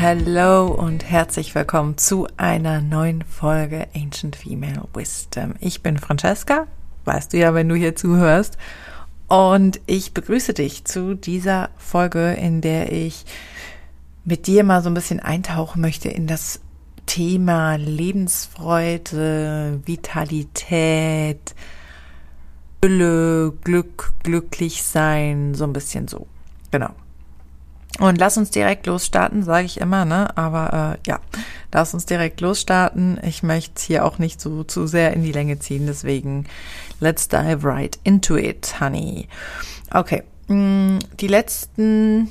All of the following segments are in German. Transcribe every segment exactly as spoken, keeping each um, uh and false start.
Hallo und herzlich willkommen zu einer neuen Folge Ancient Female Wisdom. Ich bin Francesca, weißt du ja, wenn du hier zuhörst. Und ich begrüße dich zu dieser Folge, in der ich mit dir mal so ein bisschen eintauchen möchte in das Thema Lebensfreude, Vitalität, Fülle, Glück, glücklich sein, so ein bisschen so. Genau. Und lass uns direkt losstarten, sage ich immer, ne? Aber äh, ja, lass uns direkt losstarten. Ich möchte es hier auch nicht so zu sehr in die Länge ziehen, deswegen let's dive right into it, honey. Okay, die letzten,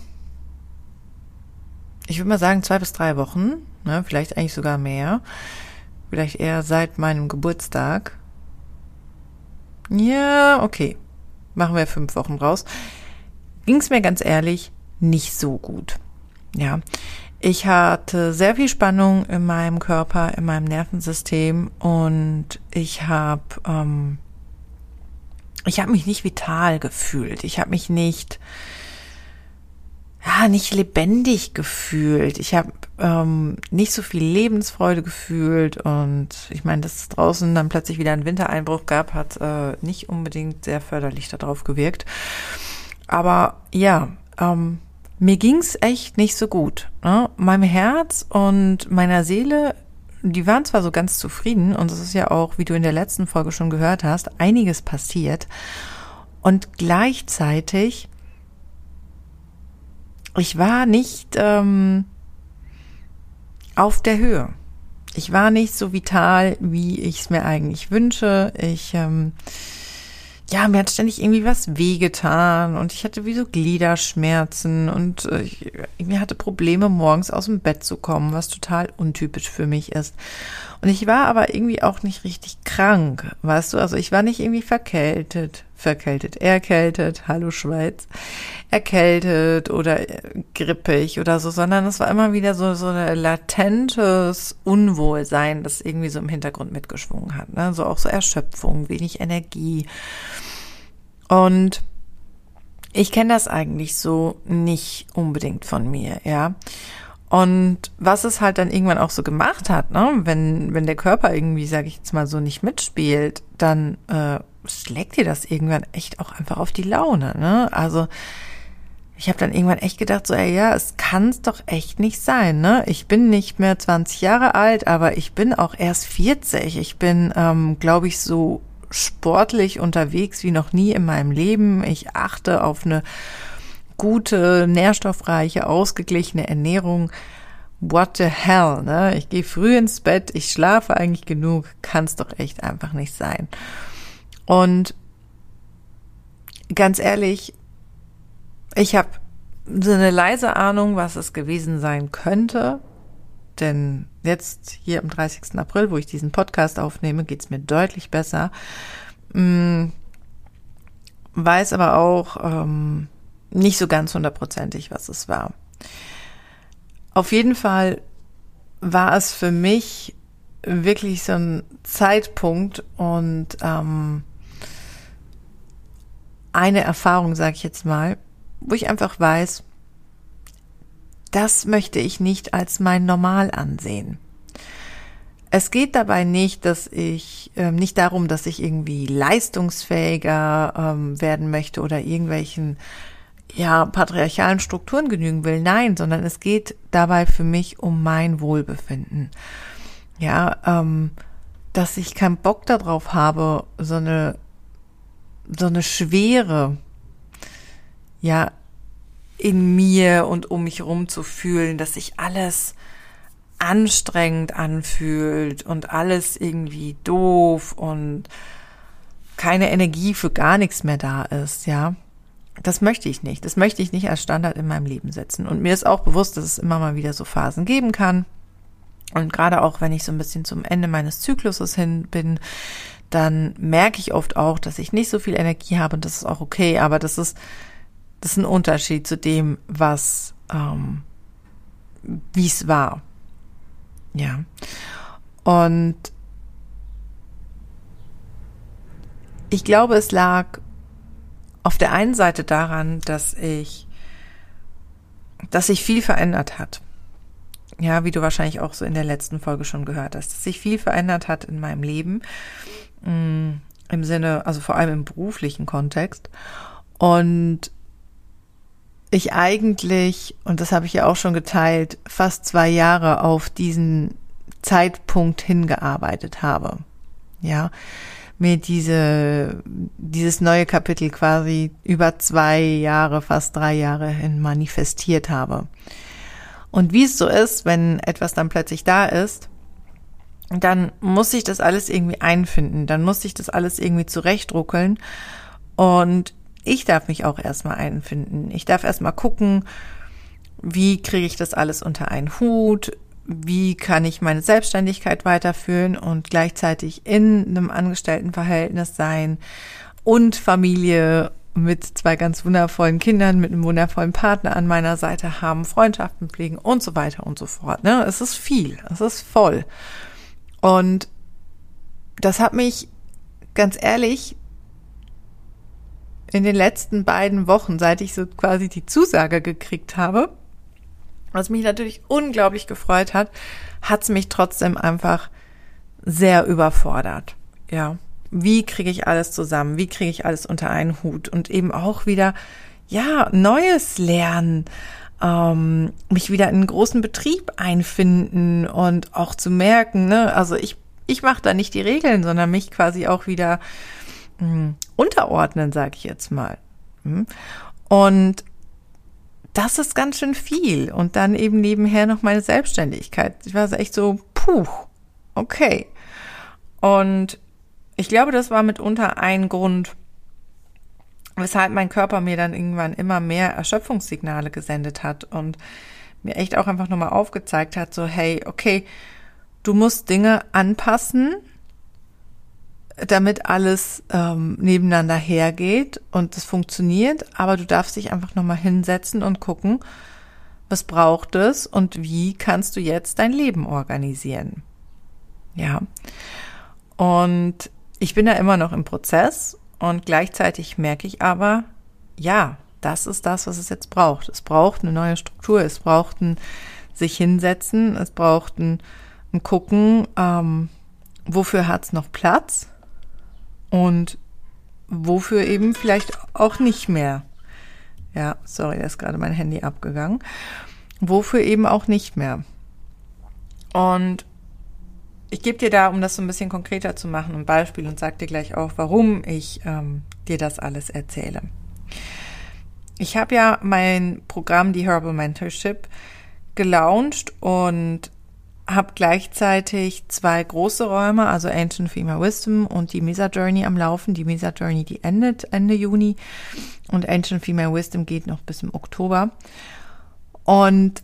ich würde mal sagen zwei bis drei Wochen, ne? Vielleicht eigentlich sogar mehr, vielleicht eher seit meinem Geburtstag. Ja, okay, machen wir fünf Wochen raus. Ging es mir ganz ehrlich nicht so gut. Ja, ich hatte sehr viel Spannung in meinem Körper, in meinem Nervensystem und ich habe ähm, ich habe mich nicht vital gefühlt. Ich habe mich nicht ja nicht lebendig gefühlt. Ich habe ähm, nicht so viel Lebensfreude gefühlt und ich meine, dass es draußen dann plötzlich wieder einen Wintereinbruch gab, hat äh, nicht unbedingt sehr förderlich darauf gewirkt. Aber ja, ähm, mir ging's echt nicht so gut. Ne? Meinem Herz und meiner Seele, die waren zwar so ganz zufrieden und es ist ja auch, wie du in der letzten Folge schon gehört hast, einiges passiert und gleichzeitig, ich war nicht ähm, auf der Höhe. Ich war nicht so vital, wie ich es mir eigentlich wünsche. Ich ähm, Ja, mir hat ständig irgendwie was wehgetan und ich hatte wie so Gliederschmerzen und äh, ich, mir hatte Probleme, morgens aus dem Bett zu kommen, was total untypisch für mich ist. Und ich war aber irgendwie auch nicht richtig krank, weißt du? Also ich war nicht irgendwie verkältet, verkältet, erkältet, hallo Schweiz, erkältet oder grippig oder so, sondern es war immer wieder so, so ein latentes Unwohlsein, das irgendwie so im Hintergrund mitgeschwungen hat, ne? So auch so Erschöpfung, wenig Energie. Und ich kenne das eigentlich so nicht unbedingt von mir, ja. Und was es halt dann irgendwann auch so gemacht hat, ne, wenn wenn der Körper irgendwie, sage ich jetzt mal so, nicht mitspielt, dann äh, schlägt dir das irgendwann echt auch einfach auf die Laune, ne? Also ich habe dann irgendwann echt gedacht, so, ey, ja, es kann's doch echt nicht sein, ne? Ich bin nicht mehr zwanzig Jahre alt, aber ich bin auch erst vierzig. Ich bin, ähm, glaube ich, so sportlich unterwegs wie noch nie in meinem Leben. Ich achte auf eine gute, nährstoffreiche, ausgeglichene Ernährung. What the hell, ne? Ich gehe früh ins Bett, ich schlafe eigentlich genug, kann's doch echt einfach nicht sein. Und ganz ehrlich, ich habe so eine leise Ahnung, was es gewesen sein könnte, denn jetzt hier am dreißigsten April, wo ich diesen Podcast aufnehme, geht's mir deutlich besser. Hm, weiß aber auch ähm, nicht so ganz hundertprozentig, was es war. Auf jeden Fall war es für mich wirklich so ein Zeitpunkt und ähm, eine Erfahrung, sage ich jetzt mal, wo ich einfach weiß, das möchte ich nicht als mein Normal ansehen. Es geht dabei nicht, dass ich äh, nicht darum, dass ich irgendwie leistungsfähiger ähm, werden möchte oder irgendwelchen ja patriarchalen Strukturen genügen will. Nein, sondern es geht dabei für mich um mein Wohlbefinden. Ja, ähm, dass ich keinen Bock darauf habe, so eine so eine Schwere, ja, in mir und um mich rum zu fühlen, dass sich alles anstrengend anfühlt und alles irgendwie doof und keine Energie für gar nichts mehr da ist, ja. Das möchte ich nicht. Das möchte ich nicht als Standard in meinem Leben setzen. Und mir ist auch bewusst, dass es immer mal wieder so Phasen geben kann. Und gerade auch, wenn ich so ein bisschen zum Ende meines Zykluses hin bin, dann merke ich oft auch, dass ich nicht so viel Energie habe und das ist auch okay. Aber das ist, das ist ein Unterschied zu dem, was, ähm, wie es war. Ja. Und ich glaube, es lag auf der einen Seite daran, dass ich, dass sich viel verändert hat. Ja, wie du wahrscheinlich auch so in der letzten Folge schon gehört hast, dass sich viel verändert hat in meinem Leben, mh, im Sinne, also vor allem im beruflichen Kontext. Und ich eigentlich, und das habe ich ja auch schon geteilt, fast zwei Jahre auf diesen Zeitpunkt hingearbeitet habe. Ja, mir diese, dieses neue Kapitel quasi über zwei Jahre, fast drei Jahre hin manifestiert habe. Und wie es so ist, wenn etwas dann plötzlich da ist, dann muss sich das alles irgendwie einfinden, dann muss sich das alles irgendwie zurechtruckeln und ich darf mich auch erstmal einfinden. Ich darf erstmal gucken, wie kriege ich das alles unter einen Hut, wie kann ich meine Selbstständigkeit weiterführen und gleichzeitig in einem Angestelltenverhältnis sein und Familie mit zwei ganz wundervollen Kindern, mit einem wundervollen Partner an meiner Seite haben, Freundschaften pflegen und so weiter und so fort. Ne? Es ist viel, es ist voll. Und das hat mich, ganz ehrlich, in den letzten beiden Wochen, seit ich so quasi die Zusage gekriegt habe, was mich natürlich unglaublich gefreut hat, hat es mich trotzdem einfach sehr überfordert. Ja, wie kriege ich alles zusammen? Wie kriege ich alles unter einen Hut? Und eben auch wieder, ja, Neues lernen, ähm, mich wieder in einen großen Betrieb einfinden und auch zu merken, ne, also ich, ich mache da nicht die Regeln, sondern mich quasi auch wieder mh, unterordnen, sage ich jetzt mal. Und das ist ganz schön viel. Und dann eben nebenher noch meine Selbstständigkeit. Ich war so echt so, puh, okay. Und ich glaube, das war mitunter ein Grund, weshalb mein Körper mir dann irgendwann immer mehr Erschöpfungssignale gesendet hat und mir echt auch einfach nochmal aufgezeigt hat, so hey, okay, du musst Dinge anpassen, damit alles ähm, nebeneinander hergeht und es funktioniert, aber du darfst dich einfach nochmal hinsetzen und gucken, was braucht es und wie kannst du jetzt dein Leben organisieren. Ja, und ich bin da immer noch im Prozess und gleichzeitig merke ich aber, ja, das ist das, was es jetzt braucht. Es braucht eine neue Struktur, es braucht ein sich hinsetzen, es braucht ein, ein Gucken, ähm, wofür hat es noch Platz und wofür eben vielleicht auch nicht mehr. Ja, sorry, da ist gerade mein Handy abgegangen. Wofür eben auch nicht mehr. Und ich gebe dir da, um das so ein bisschen konkreter zu machen, ein Beispiel und sage dir gleich auch, warum ich ähm, dir das alles erzähle. Ich habe ja mein Programm, die Herbal Mentorship, gelauncht und habe gleichzeitig zwei große Räume, also Ancient Female Wisdom und die Mesa Journey am Laufen. Die Mesa Journey, die endet Ende Juni und Ancient Female Wisdom geht noch bis im Oktober. Und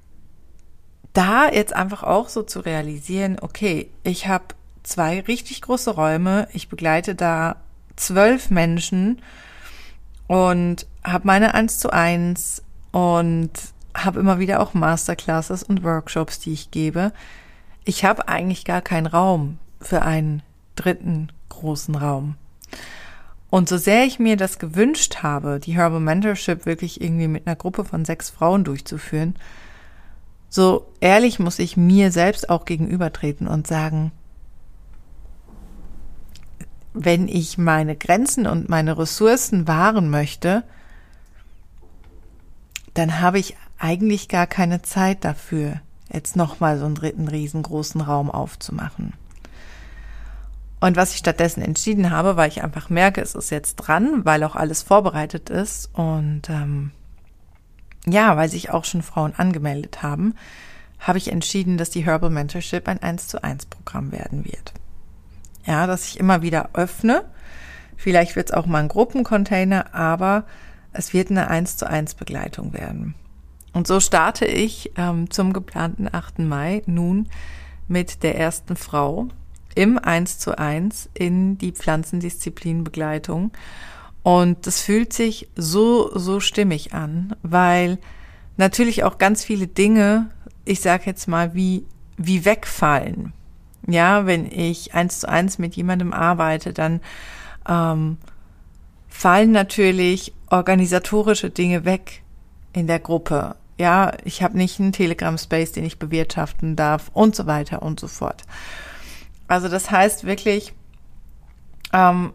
da jetzt einfach auch so zu realisieren, okay, ich habe zwei richtig große Räume, ich begleite da zwölf Menschen und habe meine eins zu eins und habe immer wieder auch Masterclasses und Workshops, die ich gebe. Ich habe eigentlich gar keinen Raum für einen dritten großen Raum. Und so sehr ich mir das gewünscht habe, die Herbal Mentorship wirklich irgendwie mit einer Gruppe von sechs Frauen durchzuführen, so ehrlich muss ich mir selbst auch gegenübertreten und sagen, wenn ich meine Grenzen und meine Ressourcen wahren möchte, dann habe ich eigentlich gar keine Zeit dafür, jetzt nochmal so einen dritten riesengroßen Raum aufzumachen. Und was ich stattdessen entschieden habe, weil ich einfach merke, es ist jetzt dran, weil auch alles vorbereitet ist und ähm, ja, weil sich auch schon Frauen angemeldet haben, habe ich entschieden, dass die Herbal Mentorship ein eins zu eins Programm werden wird. Ja, dass ich immer wieder öffne. Vielleicht wird es auch mal ein Gruppencontainer, aber es wird eine eins zu eins Begleitung werden. Und so starte ich ähm, zum geplanten achten Mai nun mit der ersten Frau im eins zu eins in die Pflanzendisziplinbegleitung. Und das fühlt sich so, so stimmig an, weil natürlich auch ganz viele Dinge, ich sage jetzt mal, wie, wie wegfallen. Ja, wenn ich eins zu eins mit jemandem arbeite, dann ähm, fallen natürlich organisatorische Dinge weg in der Gruppe. Ja, ich habe nicht einen Telegram-Space, den ich bewirtschaften darf und so weiter und so fort. Also das heißt wirklich, ähm,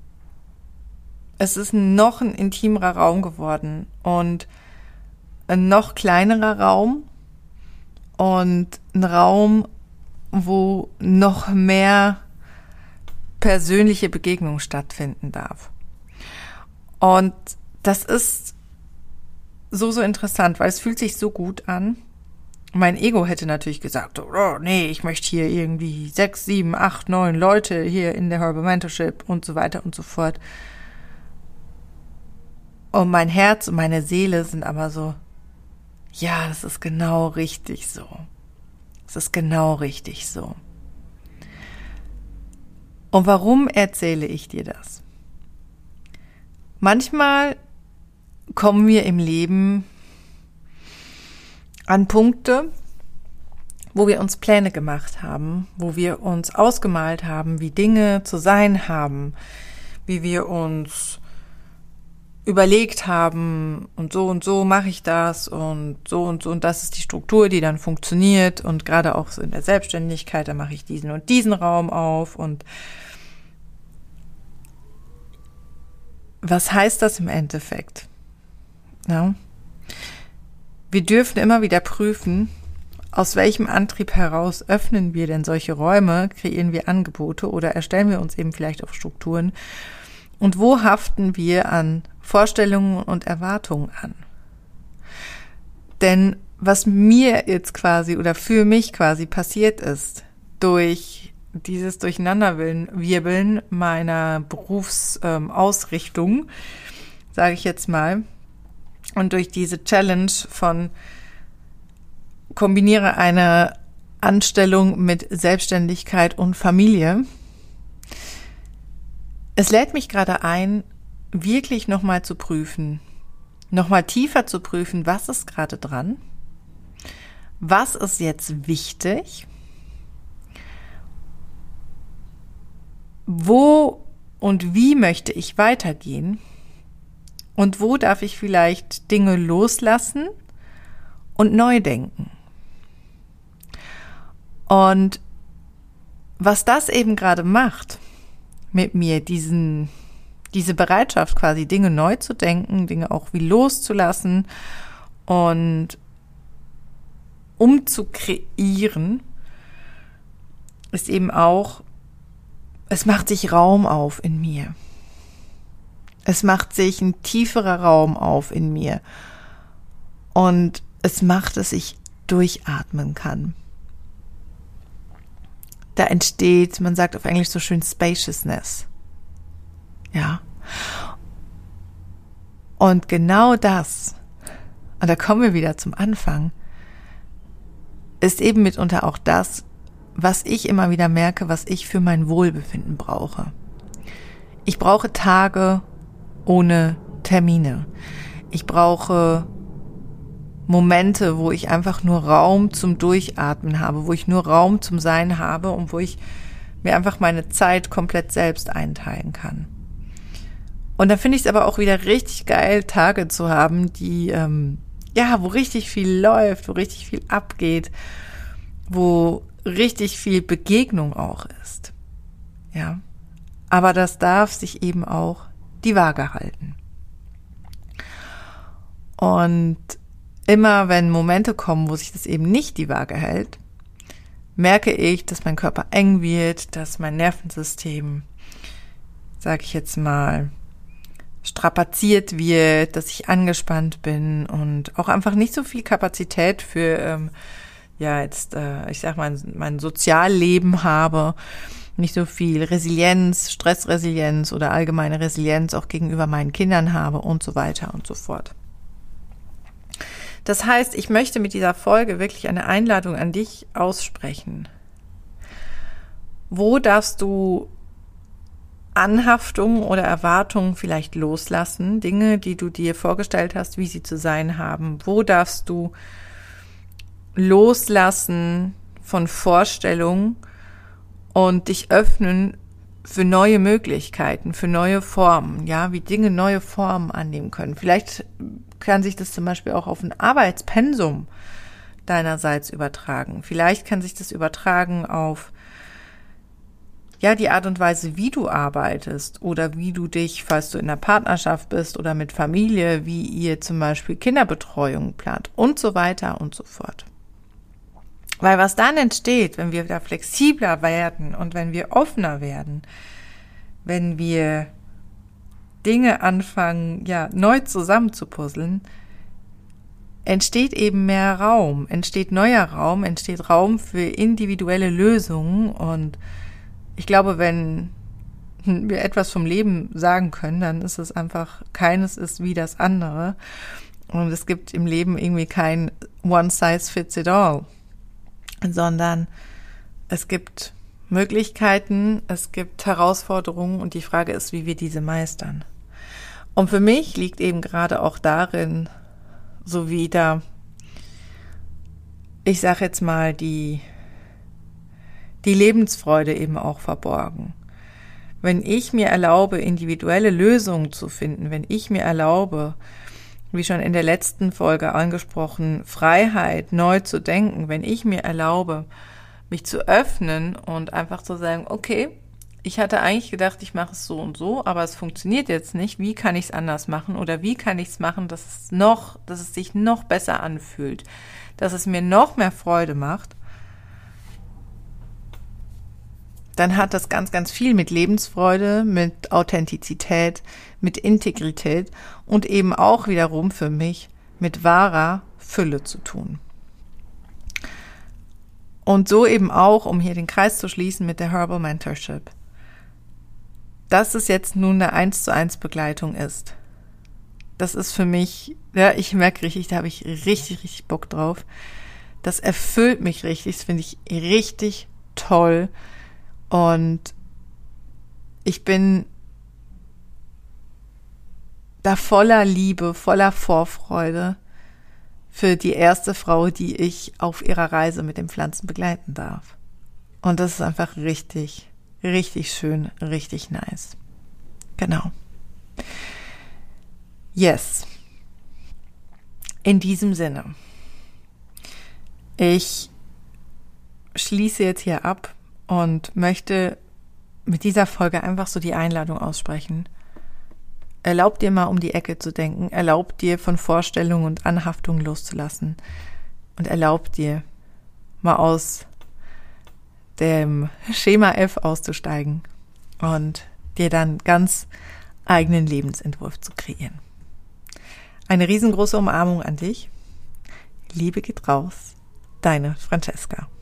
es ist noch ein intimerer Raum geworden und ein noch kleinerer Raum und ein Raum, wo noch mehr persönliche Begegnung stattfinden darf. Und das ist so, so interessant, weil es fühlt sich so gut an. Mein Ego hätte natürlich gesagt, oh nee, ich möchte hier irgendwie sechs, sieben, acht, neun Leute hier in der Herbal Mentorship und so weiter und so fort. Und mein Herz und meine Seele sind aber so, ja, das ist genau richtig so. Das ist genau richtig so. Und warum erzähle ich dir das? Manchmal kommen wir im Leben an Punkte, wo wir uns Pläne gemacht haben, wo wir uns ausgemalt haben, wie Dinge zu sein haben, wie wir uns überlegt haben, und so und so mache ich das und so und so und das ist die Struktur, die dann funktioniert, und gerade auch so in der Selbstständigkeit, da mache ich diesen und diesen Raum auf. Und was heißt das im Endeffekt? Ja. Wir dürfen immer wieder prüfen, aus welchem Antrieb heraus öffnen wir denn solche Räume, kreieren wir Angebote oder erstellen wir uns eben vielleicht auf Strukturen, und wo haften wir an Vorstellungen und Erwartungen an? Denn was mir jetzt quasi oder für mich quasi passiert ist, durch dieses Durcheinanderwirbeln meiner Berufsausrichtung, sage ich jetzt mal, und durch diese Challenge von kombiniere eine Anstellung mit Selbstständigkeit und Familie. Es lädt mich gerade ein, wirklich nochmal zu prüfen, nochmal tiefer zu prüfen, was ist gerade dran, was ist jetzt wichtig, wo und wie möchte ich weitergehen und wo darf ich vielleicht Dinge loslassen und neu denken. Und was das eben gerade macht mit mir, diesen, diese Bereitschaft quasi, Dinge neu zu denken, Dinge auch wie loszulassen und umzukreieren, ist eben auch, es macht sich Raum auf in mir. Es macht sich ein tieferer Raum auf in mir. Und es macht, dass ich durchatmen kann. Da entsteht, man sagt auf Englisch so schön Spaciousness. Ja. Und genau das, und da kommen wir wieder zum Anfang, ist eben mitunter auch das, was ich immer wieder merke, was ich für mein Wohlbefinden brauche. Ich brauche Tage ohne Termine. Ich brauche Momente, wo ich einfach nur Raum zum Durchatmen habe, wo ich nur Raum zum Sein habe und wo ich mir einfach meine Zeit komplett selbst einteilen kann. Und da finde ich es aber auch wieder richtig geil, Tage zu haben, die, ähm, ja, wo richtig viel läuft, wo richtig viel abgeht, wo richtig viel Begegnung auch ist. Ja. Aber das darf sich eben auch die Waage halten. Und immer wenn Momente kommen, wo sich das eben nicht die Waage hält, merke ich, dass mein Körper eng wird, dass mein Nervensystem, sage ich jetzt mal, strapaziert wird, dass ich angespannt bin und auch einfach nicht so viel Kapazität für, ähm, ja jetzt, äh, ich sag mal, mein Sozialleben habe, nicht so viel Resilienz, Stressresilienz oder allgemeine Resilienz auch gegenüber meinen Kindern habe und so weiter und so fort. Das heißt, ich möchte mit dieser Folge wirklich eine Einladung an dich aussprechen. Wo darfst du Anhaftungen oder Erwartungen vielleicht loslassen? Dinge, die du dir vorgestellt hast, wie sie zu sein haben. Wo darfst du loslassen von Vorstellungen und dich öffnen für neue Möglichkeiten, für neue Formen, ja, wie Dinge neue Formen annehmen können. Vielleicht kann sich das zum Beispiel auch auf ein Arbeitspensum deinerseits übertragen. Vielleicht kann sich das übertragen auf ja die Art und Weise, wie du arbeitest oder wie du dich, falls du in einer Partnerschaft bist oder mit Familie, wie ihr zum Beispiel Kinderbetreuung plant und so weiter und so fort. Weil was dann entsteht, wenn wir da flexibler werden und wenn wir offener werden, wenn wir Dinge anfangen, ja, neu zusammenzupuzzeln, entsteht eben mehr Raum, entsteht neuer Raum, entsteht Raum für individuelle Lösungen. Und ich glaube, wenn wir etwas vom Leben sagen können, dann ist es einfach, keines ist wie das andere. Und es gibt im Leben irgendwie kein One Size Fits It All, sondern es gibt Möglichkeiten, es gibt Herausforderungen und die Frage ist, wie wir diese meistern. Und für mich liegt eben gerade auch darin, so wieder, ich sage jetzt mal, die, die Lebensfreude eben auch verborgen. Wenn ich mir erlaube, individuelle Lösungen zu finden, wenn ich mir erlaube, wie schon in der letzten Folge angesprochen, Freiheit neu zu denken, wenn ich mir erlaube, mich zu öffnen und einfach zu sagen, okay, ich hatte eigentlich gedacht, ich mache es so und so, aber es funktioniert jetzt nicht. Wie kann ich es anders machen oder wie kann ich es machen, dass es noch, dass es sich noch besser anfühlt, dass es mir noch mehr Freude macht? Dann hat das ganz, ganz viel mit Lebensfreude, mit Authentizität, mit Integrität und eben auch wiederum für mich mit wahrer Fülle zu tun. Und so eben auch, um hier den Kreis zu schließen mit der Herbal Mentorship, dass es jetzt nun eine eins zu eins Begleitung ist. Das ist für mich, ja, ich merke richtig, da habe ich richtig, richtig Bock drauf. Das erfüllt mich richtig, das finde ich richtig toll. Und ich bin da voller Liebe, voller Vorfreude für die erste Frau, die ich auf ihrer Reise mit den Pflanzen begleiten darf. Und das ist einfach richtig, richtig schön, richtig nice. Genau. Yes. In diesem Sinne. Ich schließe jetzt hier ab und möchte mit dieser Folge einfach so die Einladung aussprechen. Erlaub dir mal um die Ecke zu denken, erlaub dir von Vorstellungen und Anhaftungen loszulassen und erlaub dir mal aus dem Schema F auszusteigen und dir dann ganz eigenen Lebensentwurf zu kreieren. Eine riesengroße Umarmung an dich. Liebe geht raus, deine Francesca.